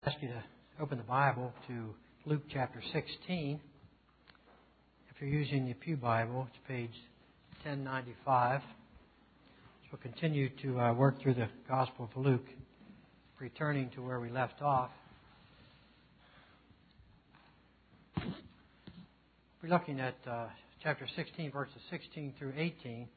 I ask you to open the Bible to Luke chapter 16. If you're using the Pew Bible, it's page 1095. So we'll continue to work through the Gospel of Luke, returning to where we left off. We're looking at chapter 16, verses 16 through 18.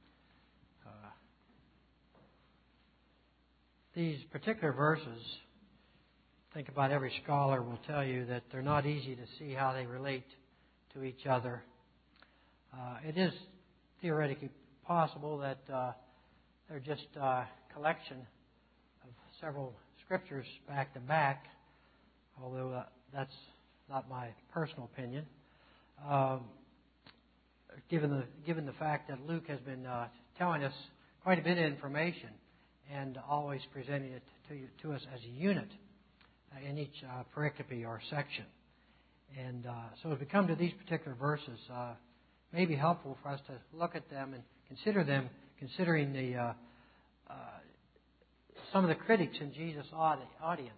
These particular verses, think about every scholar will tell you that they're not easy to see how they relate to each other. It is theoretically possible that they're just a collection of several scriptures back to back, although that's not my personal opinion. Given the fact that Luke has been telling us quite a bit of information and always presenting it to us as a unit in each pericope or section. And so as we come to these particular verses, it may be helpful for us to look at them and consider them, considering the some of the critics in Jesus' audience,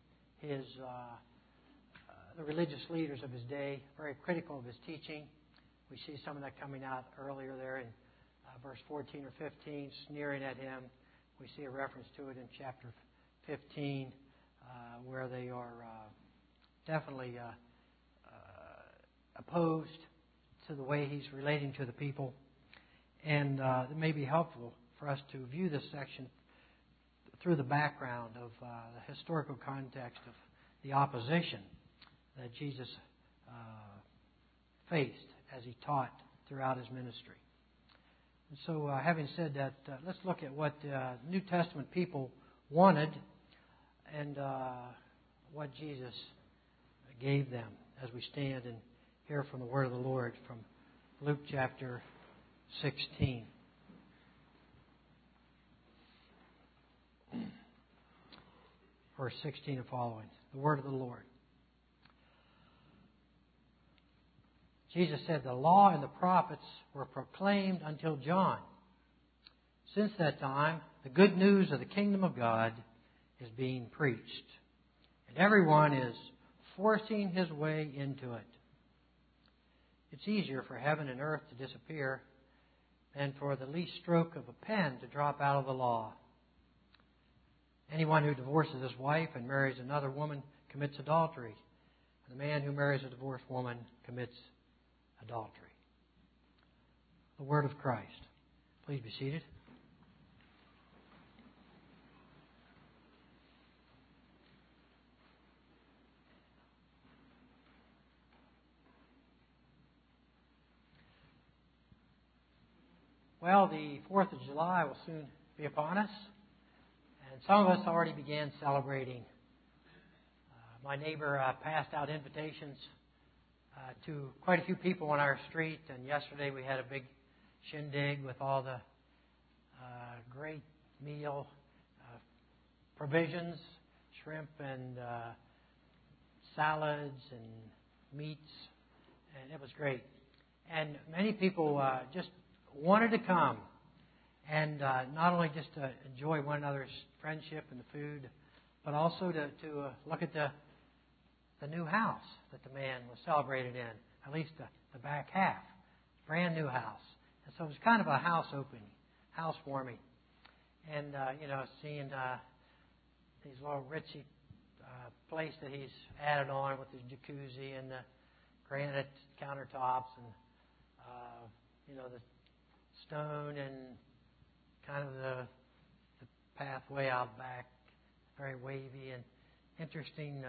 the religious leaders of his day, very critical of his teaching. We see some of that coming out earlier there in verse 14 or 15, sneering at him. We see a reference to it in chapter 15, where they are definitely opposed to the way he's relating to the people. And it may be helpful for us to view this section through the background of the historical context of the opposition that Jesus faced as he taught throughout his ministry. And so, having said that, let's look at what New Testament people wanted and what Jesus gave them as we stand and hear from the Word of the Lord from Luke chapter 16. Verse 16 and following. The Word of the Lord. Jesus said, "The law and the prophets were proclaimed until John. Since that time, the good news of the kingdom of God is being preached, and everyone is forcing his way into it. It's easier for heaven and earth to disappear than for the least stroke of a pen to drop out of the law. Anyone who divorces his wife and marries another woman commits adultery, and the man who marries a divorced woman commits adultery." The Word of Christ. Please be seated. Well, the 4th of July will soon be upon us, and some of us already began celebrating. My neighbor passed out invitations to quite a few people on our street, and yesterday we had a big shindig with all the great meal provisions, shrimp and salads and meats, and it was great. And many people just wanted to come and not only just to enjoy one another's friendship and the food, but also to look at the new house that the man was celebrated in, at least the back half. Brand new house. And so it was kind of a house opening, housewarming. And, seeing these little ritzy place that he's added on with his jacuzzi and the granite countertops and, the stone and kind of the pathway out back, very wavy and interesting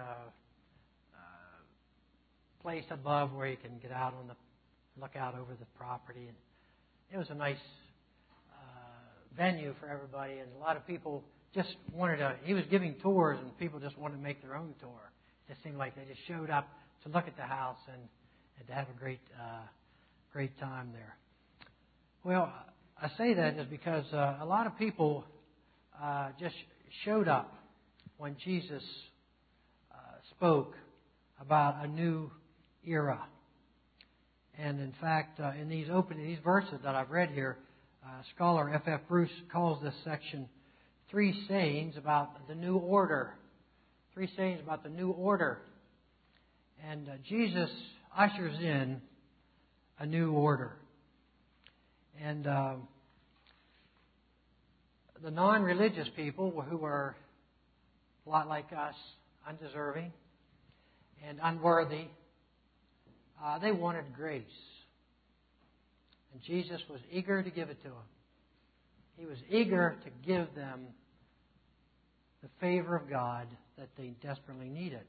place above where you can get out on look out over the property. And it was a nice venue for everybody, and a lot of people just wanted he was giving tours, and people just wanted to make their own tour. It just seemed like they just showed up to look at the house and to have a great time there. Well, I say that is because a lot of people just showed up when Jesus spoke about a new era. And in fact, in these verses that I've read here, scholar F.F. Bruce calls this section 3 sayings about the new order 3 sayings about the new order. And Jesus ushers in a new order. And the non-religious people, who were a lot like us, undeserving and unworthy, they wanted grace. And Jesus was eager to give it to them. He was eager to give them the favor of God that they desperately needed.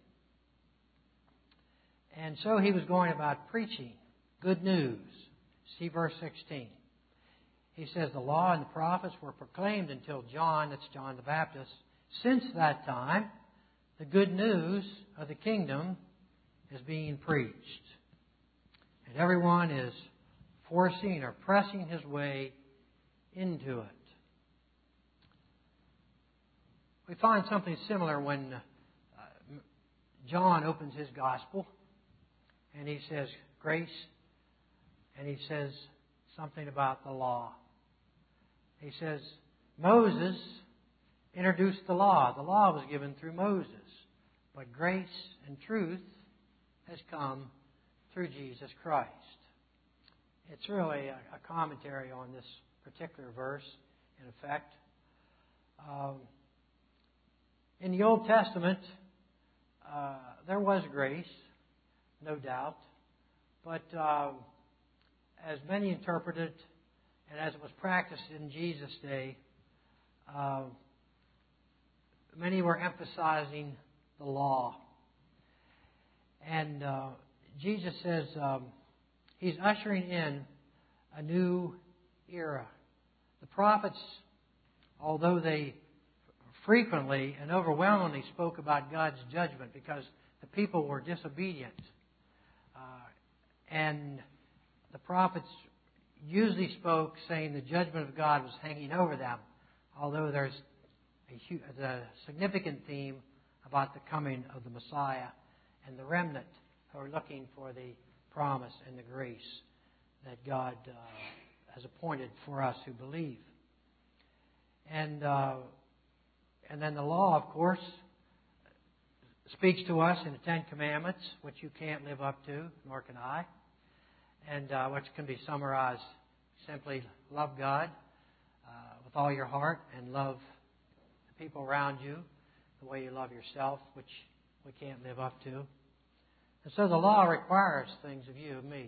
And so He was going about preaching good news. See verse 16. He says, the law and the prophets were proclaimed until John, that's John the Baptist. Since that time, the good news of the kingdom is being preached. And everyone is forcing or pressing his way into it. We find something similar when John opens his gospel and he says grace, and he says something about the law. He says Moses introduced the law. The law was given through Moses, but grace and truth has come through Jesus Christ. It's really a commentary on this particular verse, in effect. In the Old Testament, there was grace, no doubt, but as many interpreted, and as it was practiced in Jesus' day, many were emphasizing the law. And Jesus says He's ushering in a new era. The prophets, although they frequently and overwhelmingly spoke about God's judgment because the people were disobedient, and the prophets usually spoke saying the judgment of God was hanging over them, although there's a significant theme about the coming of the Messiah and the remnant who are looking for the promise and the grace that God has appointed for us who believe. And then the law, of course, speaks to us in the Ten Commandments, which you can't live up to, nor can I, and which can be summarized simply: love God with all your heart and love the people around you the way you love yourself, which we can't live up to. And so the law requires things of you and me.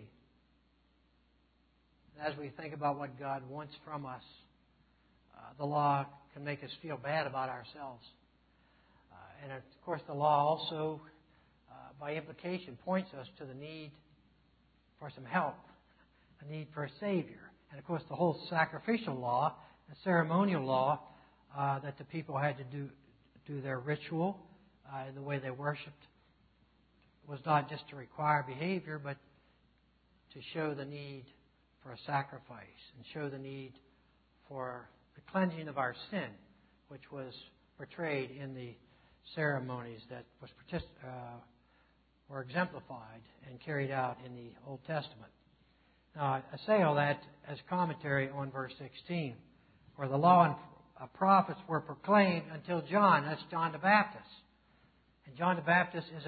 And as we think about what God wants from us, the law can make us feel bad about ourselves. And of course, the law also, by implication, points us to the need for some help, a need for a Savior. And of course, the whole sacrificial law, the ceremonial law that the people had to do their ritual in the way they worshipped, was not just to require behavior, but to show the need for a sacrifice and show the need for the cleansing of our sin, which was portrayed in the ceremonies that were exemplified and carried out in the Old Testament. Now, I say all that as commentary on verse 16, where the law and prophets were proclaimed until John. That's John the Baptist. And John the Baptist is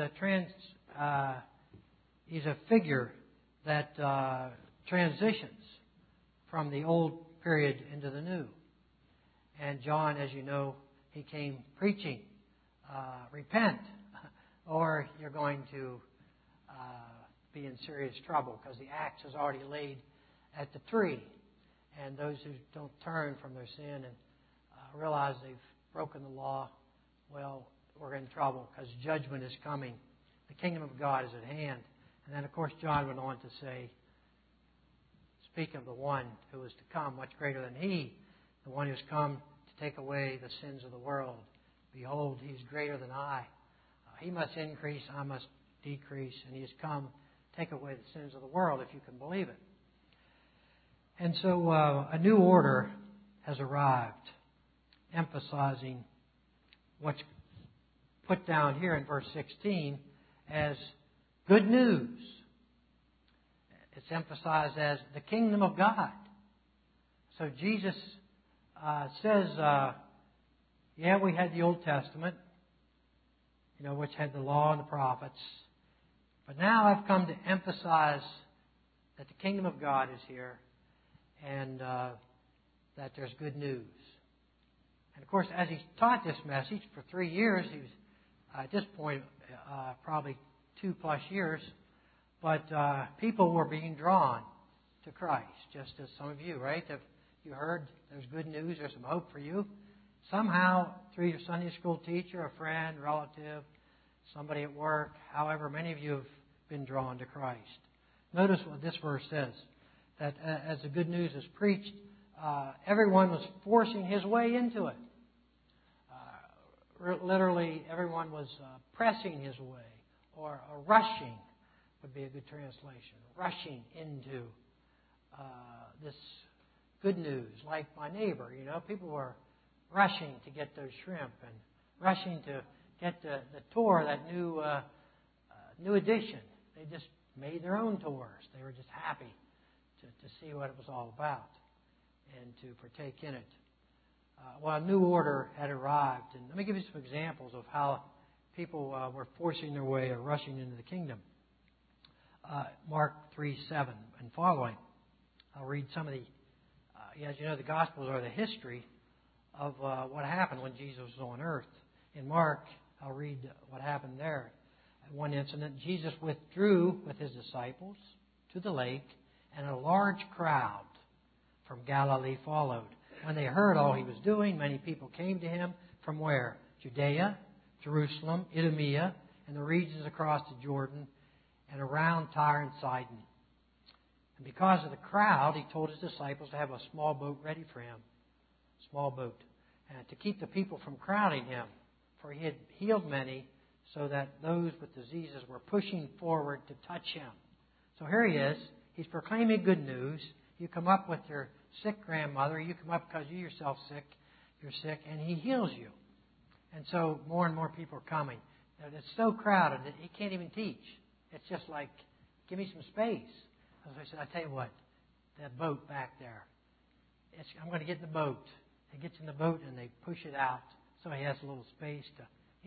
he's a figure that transitions from the old period into the new. And John, as you know, he came preaching, repent, or you're going to be in serious trouble, because the axe is already laid at the tree. And those who don't turn from their sin and realize they've broken the law, well, we're in trouble, because judgment is coming. The kingdom of God is at hand. And then, of course, John went on to say, speak of the one who is to come, much greater than he, the one who's come to take away the sins of the world. Behold, he's greater than I. He must increase, I must decrease, and he has come to take away the sins of the world, if you can believe it. And so a new order has arrived, emphasizing what's put down here in verse 16 as good news. It's emphasized as the kingdom of God. So Jesus says, yeah, we had the Old Testament. which had the law and the prophets. But now I've come to emphasize that the kingdom of God is here and that there's good news. And of course, as he taught this message for 3 years, he was at this point probably 2+ years, but people were being drawn to Christ, just as some of you, right? Have you heard there's good news, there's some hope for you? Somehow, through your Sunday school teacher, a friend, relative, somebody at work, however, many of you have been drawn to Christ. Notice what this verse says, that as the good news is preached, everyone was forcing his way into it. Literally, everyone was pressing his way, or rushing would be a good translation, rushing into this good news. Like my neighbor, people were rushing to get those shrimp and rushing to get the tour, that new edition. They just made their own tours. They were just happy to see what it was all about and to partake in it. A new order had arrived. And let me give you some examples of how people were forcing their way or rushing into the kingdom. Mark 3:7 and following. I'll read some of the, as you know, the Gospels are the history of what happened when Jesus was on earth. In Mark, I'll read what happened there. At one incident, Jesus withdrew with his disciples to the lake, and a large crowd from Galilee followed. When they heard all he was doing, many people came to him from where? Judea, Jerusalem, Idumea, and the regions across the Jordan, and around Tyre and Sidon. And because of the crowd, he told his disciples to have a small boat ready for him. Small boat. And to keep the people from crowding him. For he had healed many, so that those with diseases were pushing forward to touch him. So here he is. He's proclaiming good news. You come up with your sick grandmother. You come up because you yourself sick. You're sick. And he heals you. And so more and more people are coming. And it's so crowded that he can't even teach. It's just like, give me some space. So I said, I tell you what, that boat back there, I'm going to get in the boat. He gets in the boat and they push it out so he has a little space to,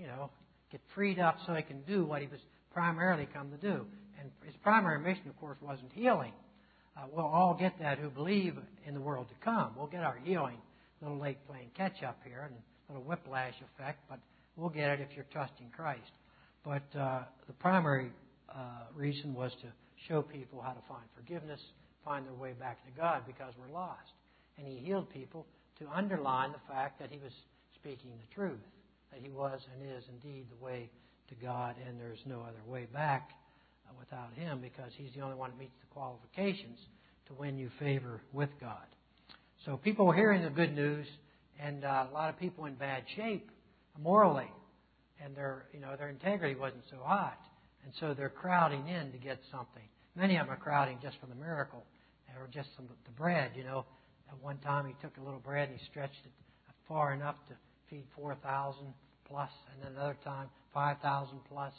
get freed up so he can do what he was primarily come to do. And his primary mission, of course, wasn't healing. We'll all get that who believe in the world to come. We'll get our healing. A little late playing catch up here and a little whiplash effect, but we'll get it if you're trusting Christ. But the primary reason was to show people how to find forgiveness, find their way back to God because we're lost. And he healed people to underline the fact that he was speaking the truth, that he was and is indeed the way to God, and there's no other way back without him because he's the only one that meets the qualifications to win you favor with God. So people were hearing the good news, and a lot of people in bad shape morally, and their integrity wasn't so hot. And so they're crowding in to get something. Many of them are crowding just for the miracle or just the bread, At one time he took a little bread and he stretched it far enough to feed 4,000 plus, and then another time 5,000 plus.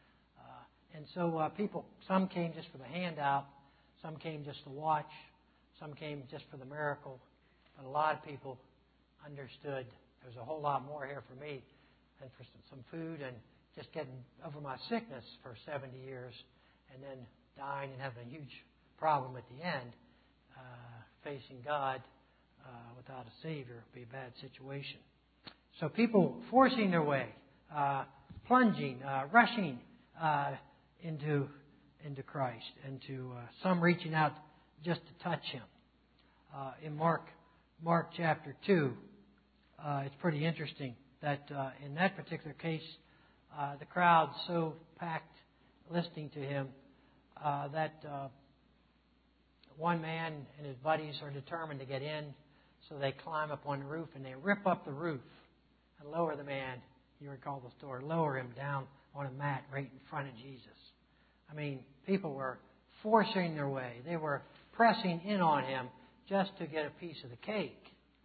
And so people, some came just for the handout, some came just to watch, some came just for the miracle. But a lot of people understood there's a whole lot more here for me than for some food and just getting over my sickness for 70 years and then dying and having a huge problem at the end, facing God without a Savior would be a bad situation. So people forcing their way, plunging, rushing into Christ, and to some reaching out just to touch Him. In Mark chapter 2, it's pretty interesting that in that particular case, the crowd so packed listening to him that one man and his buddies are determined to get in, so they climb up on the roof and they rip up the roof and lower the man. You recall the story. Lower him down on a mat right in front of Jesus. I mean, people were forcing their way. They were pressing in on him just to get a piece of the cake.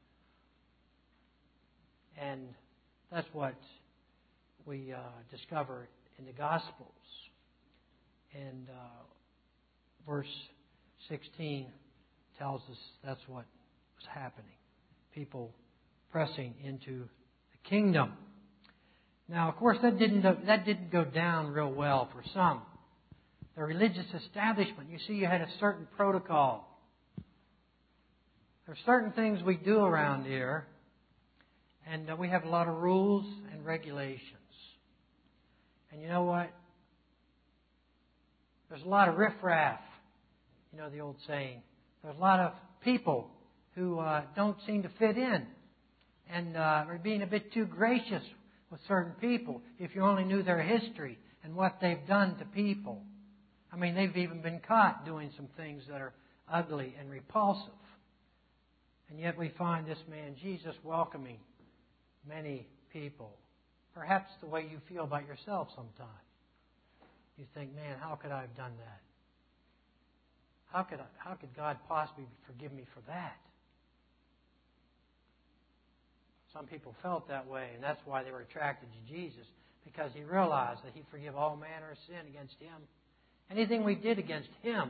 And that's what we discover in the Gospels. And verse 16 tells us that's what was happening. People pressing into the kingdom. Now, of course, that didn't go down real well for some. The religious establishment, you see, you had a certain protocol. There are certain things we do around here, and we have a lot of rules and regulations. And you know what? There's a lot of riffraff. You know the old saying. There's a lot of people who don't seem to fit in and are being a bit too gracious with certain people if you only knew their history and what they've done to people. I mean, they've even been caught doing some things that are ugly and repulsive. And yet we find this man, Jesus, welcoming many people. Perhaps the way you feel about yourself sometimes. You think, man, how could I have done that? How could God possibly forgive me for that? Some people felt that way, and that's why they were attracted to Jesus, because He realized that He'd forgive all manner of sin against Him. Anything we did against Him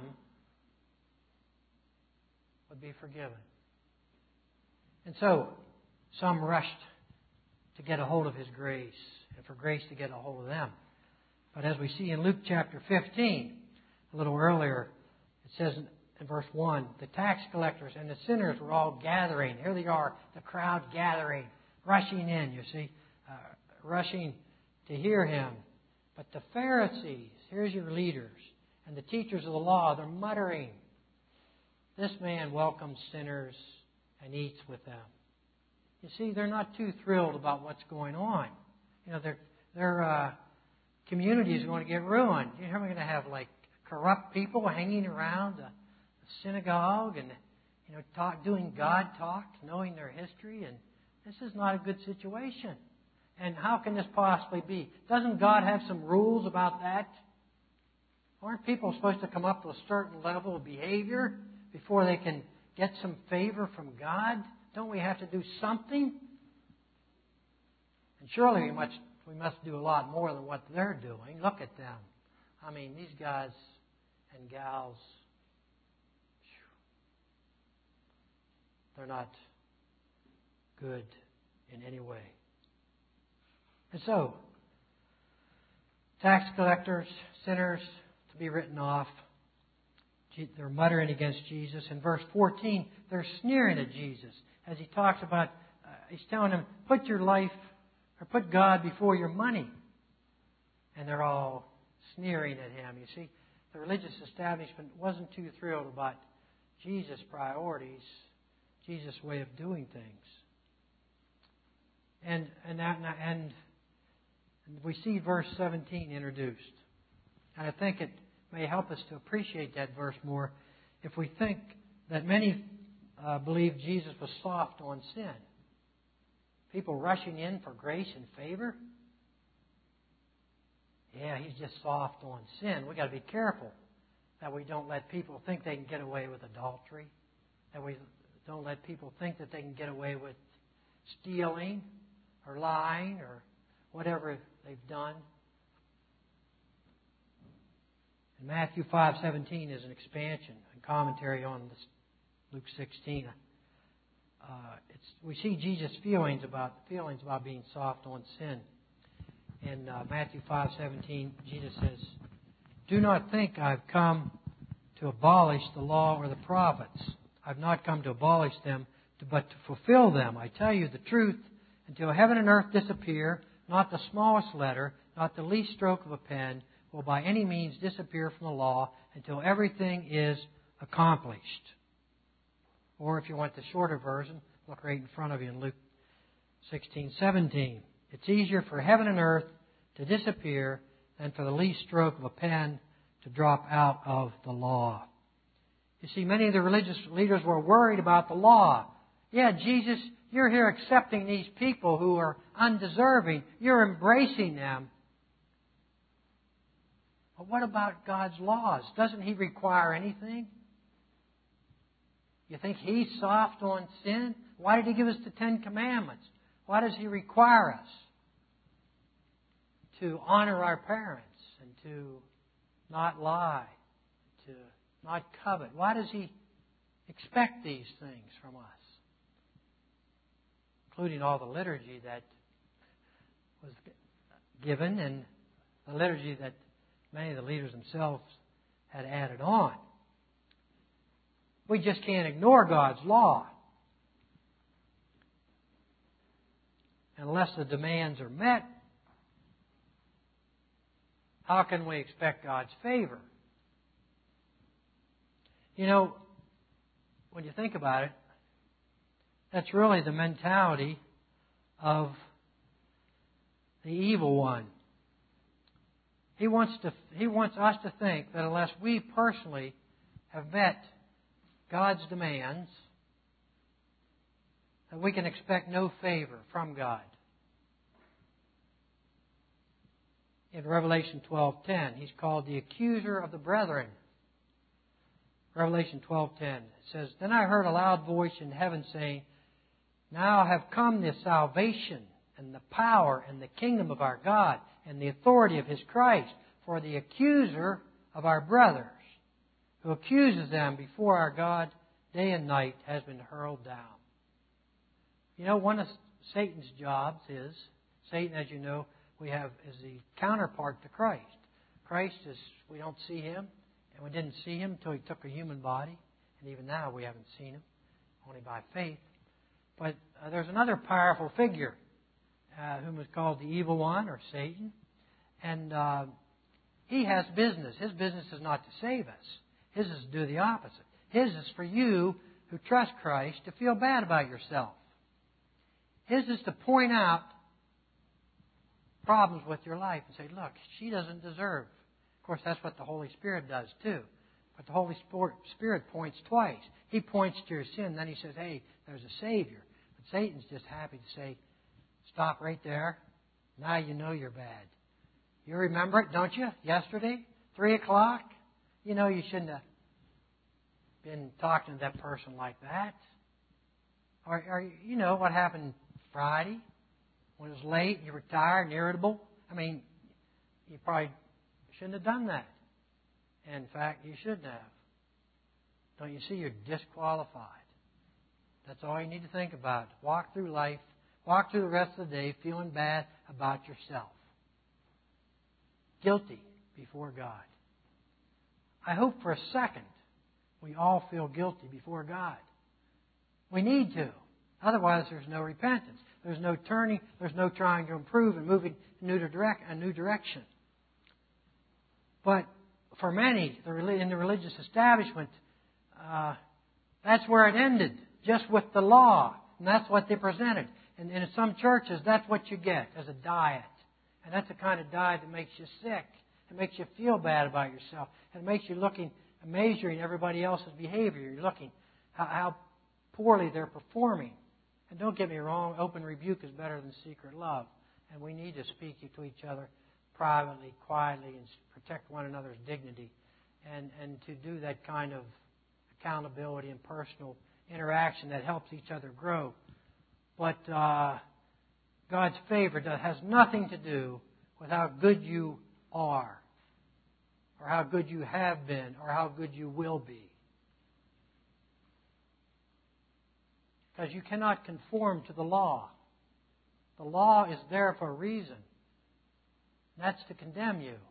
would be forgiven. And so, some rushed to get a hold of His grace, and for grace to get a hold of them. But as we see in Luke chapter 15, a little earlier, it says in verse 1, the tax collectors and the sinners were all gathering. Here they are, the crowd gathering, rushing in, you see, rushing to hear Him. But the Pharisees, here's your leaders, and the teachers of the law, they're muttering, this man welcomes sinners and eats with them. You see, they're not too thrilled about what's going on. You know, their community is going to get ruined. You're going to have like corrupt people hanging around the synagogue and doing God talk, knowing their history, and this is not a good situation. And how can this possibly be? Doesn't God have some rules about that? Aren't people supposed to come up to a certain level of behavior before they can get some favor from God? Don't we have to do something? And surely we must do a lot more than what they're doing. Look at them. I mean, these guys and gals, they're not good in any way. And so, tax collectors, sinners, to be written off. They're muttering against Jesus. In verse 14, they're sneering at Jesus as He talks about, He's telling them, put your life, or put God before your money. And they're all sneering at Him. You see, the religious establishment wasn't too thrilled about Jesus' priorities, Jesus' way of doing things. And we see verse 17 introduced. And I think it may help us to appreciate that verse more if we think that many believe Jesus was soft on sin. People rushing in for grace and favor. Yeah, He's just soft on sin. We've got to be careful that we don't let people think they can get away with adultery. That we don't let people think that they can get away with stealing or lying or whatever they've done. And Matthew 5:17 is an expansion and commentary on this Luke 16. We see Jesus' feelings about being soft on sin. In Matthew 5:17, Jesus says, "Do not think I've come to abolish the law or the prophets. I've not come to abolish them, but to fulfill them. I tell you the truth, until heaven and earth disappear, not the smallest letter, not the least stroke of a pen, will by any means disappear from the law until everything is accomplished." Or if you want the shorter version, look right in front of you in Luke 16:17. It's easier for heaven and earth to disappear than for the least stroke of a pen to drop out of the law. You see, many of the religious leaders were worried about the law. Yeah, Jesus, you're here accepting these people who are undeserving. You're embracing them. But what about God's laws? Doesn't He require anything? You think He's soft on sin? Why did He give us the Ten Commandments? Why does He require us to honor our parents and to not lie, to not covet? Why does He expect these things from us? Including all the liturgy that was given and the liturgy that many of the leaders themselves had added on. We just can't ignore God's law. Unless the demands are met, how can we expect God's favor? You know, when you think about it, that's really the mentality of the evil one. He wants us to think that unless we personally have met God's demands, that we can expect no favor from God. In Revelation 12:10, He's called the accuser of the brethren. Revelation 12:10 says, "Then I heard a loud voice in heaven saying, Now have come the salvation and the power and the kingdom of our God and the authority of His Christ. For the accuser of our brothers, who accuses them before our God day and night, has been hurled down." You know, one of Satan's jobs is, Satan, as you know, is the counterpart to Christ. Christ is, we don't see Him, and we didn't see Him until He took a human body, and even now we haven't seen Him, only by faith. But there's another powerful figure whom is called the evil one, or Satan, and he has business. His business is not to save us. His is to do the opposite. His is for you who trust Christ to feel bad about yourself. His is to point out problems with your life and say, look, she doesn't deserve. Of course, that's what the Holy Spirit does too. But the Holy Spirit points twice. He points to your sin, then He says, hey, there's a Savior. But Satan's just happy to say, stop right there. Now you know you're bad. You remember it, don't you? Yesterday, 3 o'clock? You know you shouldn't have been talking to that person like that. Or you know what happened Friday when it was late and you were tired and irritable? I mean, you probably shouldn't have done that. In fact, you shouldn't have. Don't you see you're disqualified? That's all you need to think about. Walk through life, walk through the rest of the day feeling bad about yourself. Guilty before God. I hope for a second we all feel guilty before God. We need to. Otherwise, there's no repentance. There's no turning. There's no trying to improve and moving in a new direction. But for many in the religious establishment, that's where it ended, just with the law. And that's what they presented. And in some churches, that's what you get as a diet. And that's the kind of diet that makes you sick. It makes you feel bad about yourself. And it makes you measuring everybody else's behavior. You're looking how poorly they're performing. And don't get me wrong, open rebuke is better than secret love. And we need to speak to each other privately, quietly, and protect one another's dignity. And to do that kind of accountability and personal interaction that helps each other grow. But God's favor has nothing to do with how good you are, or how good you have been, or how good you will be. Because you cannot conform to the law. The law is there for a reason. And that's to condemn you.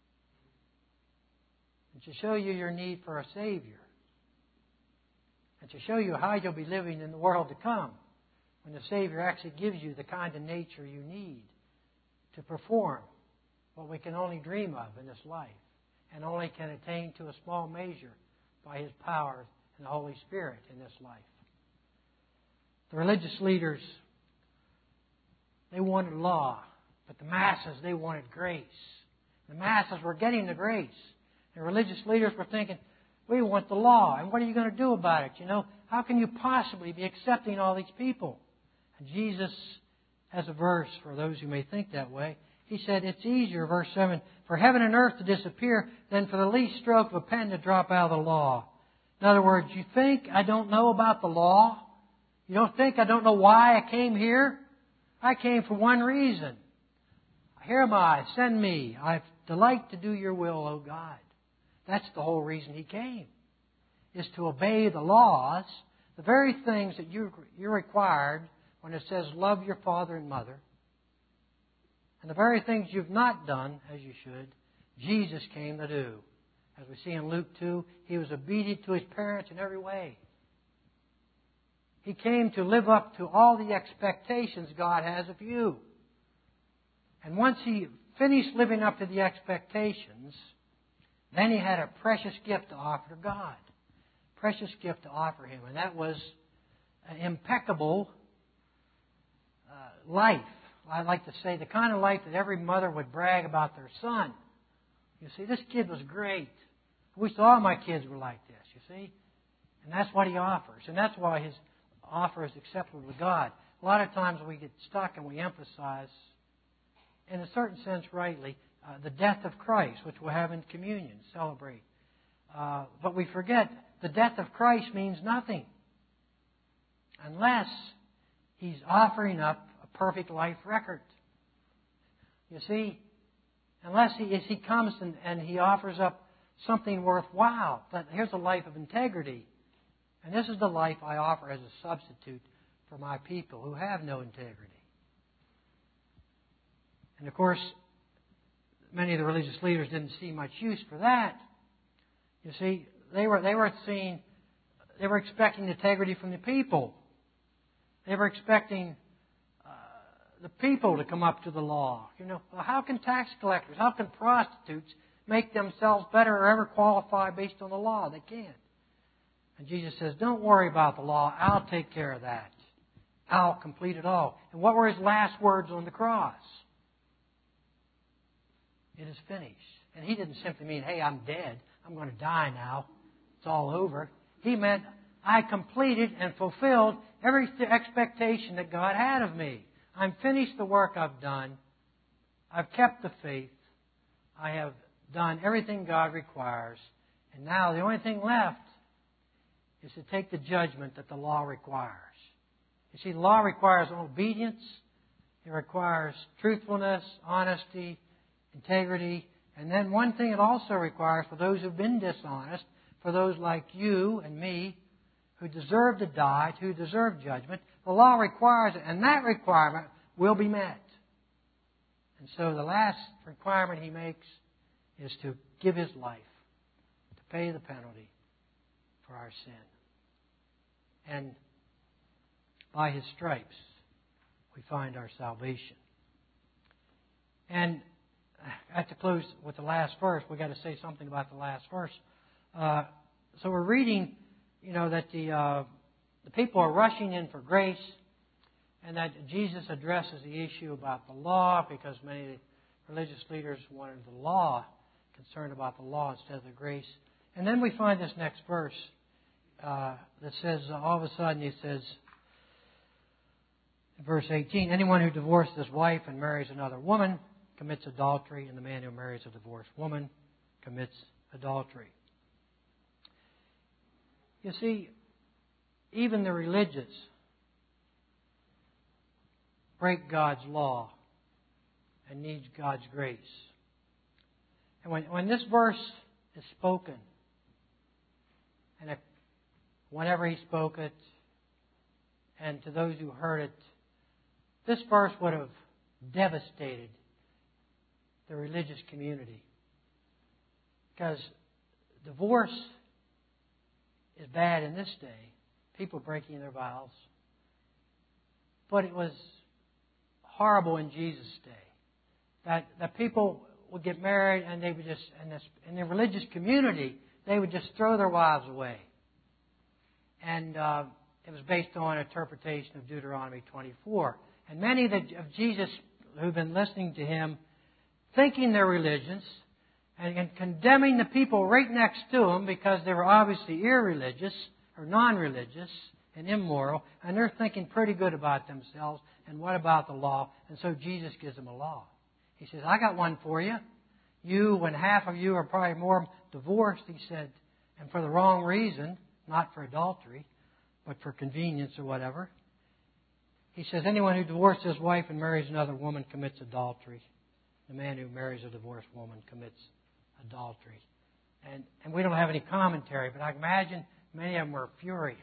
And to show you your need for a Savior. And to show you how you'll be living in the world to come, when the Savior actually gives you the kind of nature you need to perform what we can only dream of in this life, and only can attain to a small measure by His power and the Holy Spirit in this life. The religious leaders, they wanted law, but the masses, they wanted grace. The masses were getting the grace. The religious leaders were thinking, we want the law, and what are you going to do about it? You know, how can you possibly be accepting all these people? And Jesus has a verse for those who may think that way. He said, it's easier, verse 7, for heaven and earth to disappear than for the least stroke of a pen to drop out of the law. In other words, you think I don't know about the law? You don't think I don't know why I came here? I came for one reason. Here am I, send me. I delight to do your will, O God. That's the whole reason He came, is to obey the laws, the very things that you're required when it says love your father and mother. And the very things you've not done as you should, Jesus came to do. As we see in Luke 2, He was obedient to His parents in every way. He came to live up to all the expectations God has of you. And once He finished living up to the expectations, then He had a precious gift to offer to God. Precious gift to offer Him. And that was an impeccable life. I like to say the kind of life that every mother would brag about their son. You see, this kid was great. I wish all my kids were like this, you see. And that's what He offers. And that's why His offer is acceptable to God. A lot of times we get stuck and we emphasize, in a certain sense rightly, the death of Christ, which we'll have in communion, celebrate. But we forget the death of Christ means nothing unless He's offering up a perfect life record. You see, unless He comes and He offers up something worthwhile. That here's a life of integrity. And this is the life I offer as a substitute for my people who have no integrity. And of course, many of the religious leaders didn't see much use for that. You see, they were expecting integrity from the people. They were expecting the people to come up to the law. You know, how can tax collectors, how can prostitutes make themselves better or ever qualify based on the law? They can't. And Jesus says, don't worry about the law. I'll take care of that. I'll complete it all. And what were His last words on the cross? It is finished. And He didn't simply mean, hey, I'm dead. I'm going to die now. It's all over. He meant, I completed and fulfilled every expectation that God had of me. I'm finished the work I've done. I've kept the faith. I have done everything God requires. And now the only thing left is to take the judgment that the law requires. You see, the law requires obedience. It requires truthfulness, honesty, integrity. And then one thing it also requires for those who've been dishonest, for those like you and me, who deserve to die, who deserve judgment, the law requires it, and that requirement will be met. And so the last requirement He makes is to give His life, to pay the penalty for our sin. And by His stripes, we find our salvation. And I have to close with the last verse. We've got to say something about the last verse. So we're reading, that the people are rushing in for grace, and that Jesus addresses the issue about the law because many of the religious leaders wanted the law, concerned about the law instead of the grace. And then we find this next verse that says, all of a sudden He says, in verse 18, anyone who divorces his wife and marries another woman commits adultery, and the man who marries a divorced woman commits adultery. You see, even the religious break God's law and need God's grace. And when this verse is spoken, and whenever He spoke it, and to those who heard it, this verse would have devastated the religious community. Because divorce is bad in this day. People breaking their vows. But it was horrible in Jesus' day. That people would get married and they would just, in the religious community, they would just throw their wives away. And it was based on interpretation of Deuteronomy 24. And many of Jesus who've been listening to Him, thinking they're religious, and condemning the people right next to Him because they were obviously irreligious or non-religious and immoral, and they're thinking pretty good about themselves, and what about the law? And so Jesus gives them a law. He says, I got one for you. You, when half of you are probably more divorced, He said, and for the wrong reason, not for adultery, but for convenience or whatever. He says, anyone who divorces his wife and marries another woman commits adultery. The man who marries a divorced woman commits adultery. And we don't have any commentary, but I imagine many of them were furious.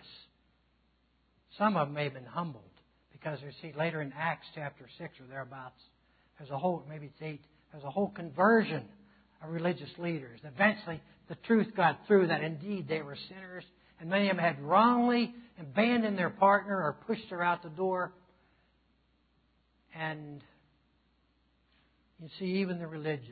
Some of them may have been humbled, because you see later in Acts chapter 6 or thereabouts, There's a whole, maybe it's 8, there's a whole conversion of religious leaders. Eventually, the truth got through that indeed they were sinners, and many of them had wrongly abandoned their partner or pushed her out the door. And you see, even the religious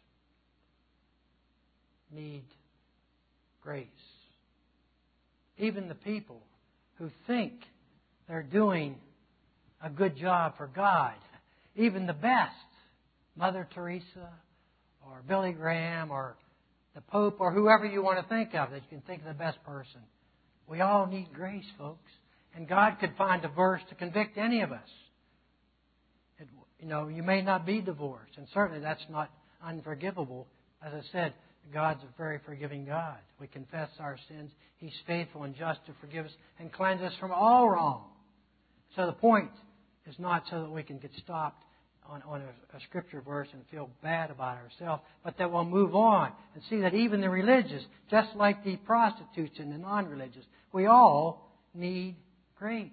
need grace. Even the people who think they're doing a good job for God, even the best, Mother Teresa or Billy Graham or the Pope or whoever you want to think of, that you can think of the best person. We all need grace, folks. And God could find a verse to convict any of us. You may not be divorced, and certainly that's not unforgivable. As I said, God's a very forgiving God. We confess our sins. He's faithful and just to forgive us and cleanse us from all wrong. So the point is not so that we can get stopped on a scripture verse and feel bad about ourselves, but that we'll move on and see that even the religious, just like the prostitutes and the non-religious, we all need grace.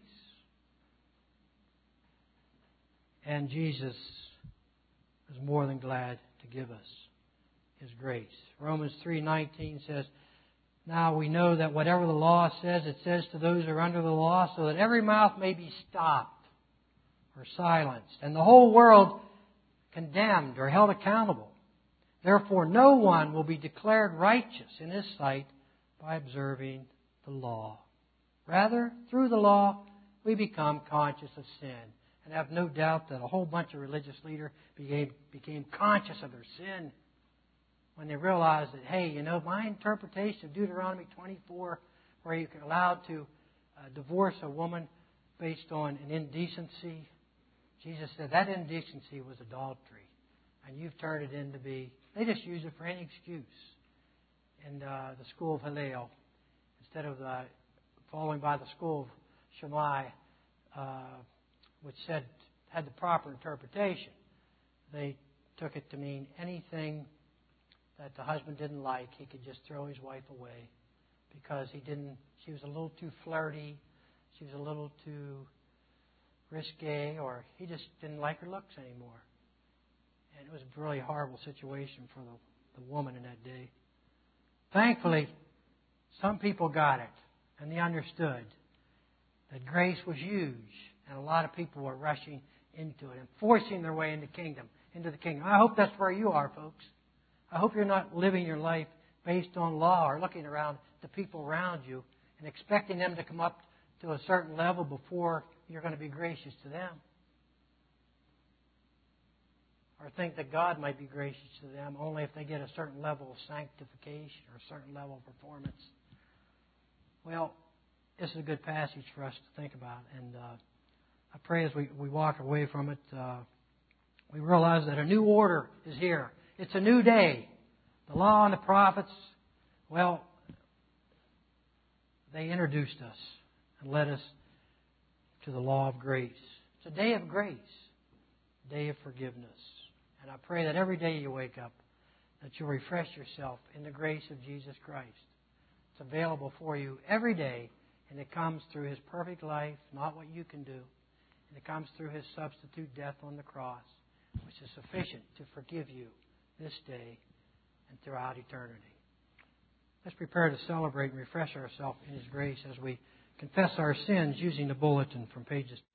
And Jesus is more than glad to give us His grace. Romans 3:19 says, "Now we know that whatever the law says, it says to those who are under the law, so that every mouth may be stopped or silenced, and the whole world condemned or held accountable. Therefore, no one will be declared righteous in His sight by observing the law. Rather, through the law, we become conscious of sin." And I have no doubt that a whole bunch of religious leaders became conscious of their sin when they realized that, hey, my interpretation of Deuteronomy 24, where you're allowed to divorce a woman based on an indecency, Jesus said that indecency was adultery. And you've turned it into be, they just use it for any excuse. In the school of Hillel, instead of following by the school of Shammai, which had the proper interpretation, they took it to mean anything that the husband didn't like, he could just throw his wife away because she was a little too flirty, she was a little too risque, or he just didn't like her looks anymore. And it was a really horrible situation for the woman in that day. Thankfully, some people got it, and they understood that grace was huge. And a lot of people were rushing into it and forcing their way into the kingdom. I hope that's where you are, folks. I hope you're not living your life based on law or looking around the people around you and expecting them to come up to a certain level before you're going to be gracious to them. Or think that God might be gracious to them only if they get a certain level of sanctification or a certain level of performance. Well, this is a good passage for us to think about. And I pray as we walk away from it, we realize that a new order is here. It's a new day. The law and the prophets, well, they introduced us and led us to the law of grace. It's a day of grace, a day of forgiveness. And I pray that every day you wake up, that you'll refresh yourself in the grace of Jesus Christ. It's available for you every day, and it comes through His perfect life, not what you can do. And it comes through His substitute death on the cross, which is sufficient to forgive you this day and throughout eternity. Let's prepare to celebrate and refresh ourselves in His grace as we confess our sins using the bulletin from pages